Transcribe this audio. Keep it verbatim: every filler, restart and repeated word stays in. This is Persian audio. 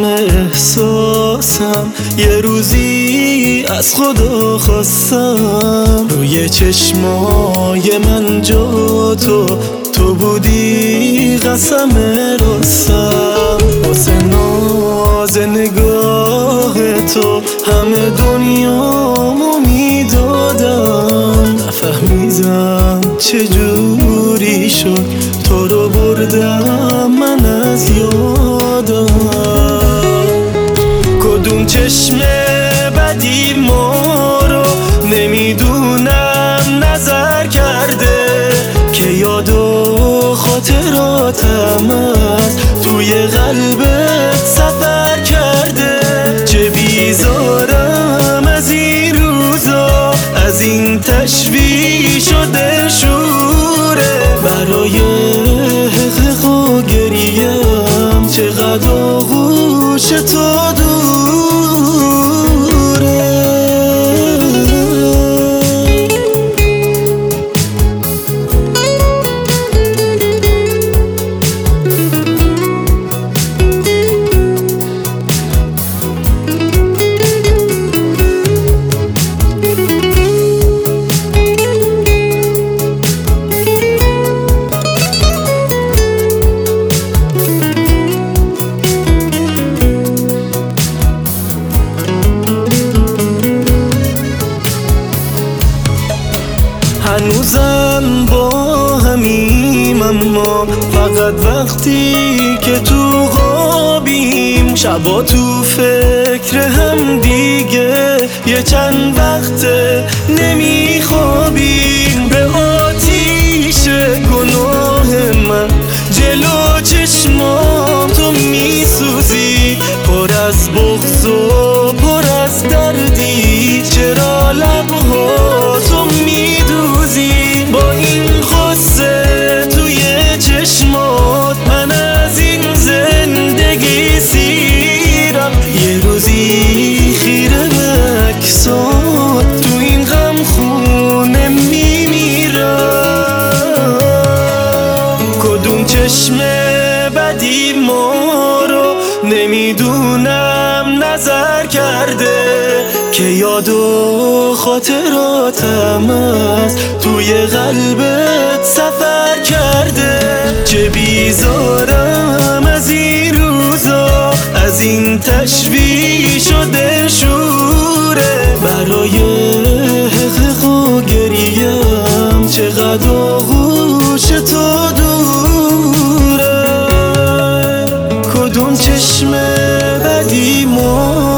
تمام احساسم یه روزی از خدا خواستم روی چشمای من جا تو تو بودی قسم راستم واسه ناز نگاه تو همه دنیامو میدادم نفهمیدم چجوری شد تو رو بردم من از یادم کدوم چشمه بدی ما رو نمیدونم نظر کرده که یاد و خاطراتم از توی قلبت سفر کرده چه بیزارم از این روزا از این تشویش و دلشوره برای حقق و گریم چقدر آغوش تو دوره هنوزم با همیم اما فقط وقتی که تو خوابیم شبا تو فکر هم دیگه یه چند وقته نمیخوابیم به آتیش گناه من جلو چشمام تو میسوزی پر از بغض و پر از دردی چرا لبها تو میدوزی با این غصه توی چشمات من از این زندگی سیرم یه روزی خیره به عکسات تو این غم خونه میمیرم کدوم چشمه بدی ما رو نمیدونم نظر کرده که یاد و خاطراتم از توی قلبت سفر کرده چه بیزارم از این روزا از این تشویش و دلشوره برای حقق و گریم چقدر آغوش تو دوره کدوم چشم بدی ما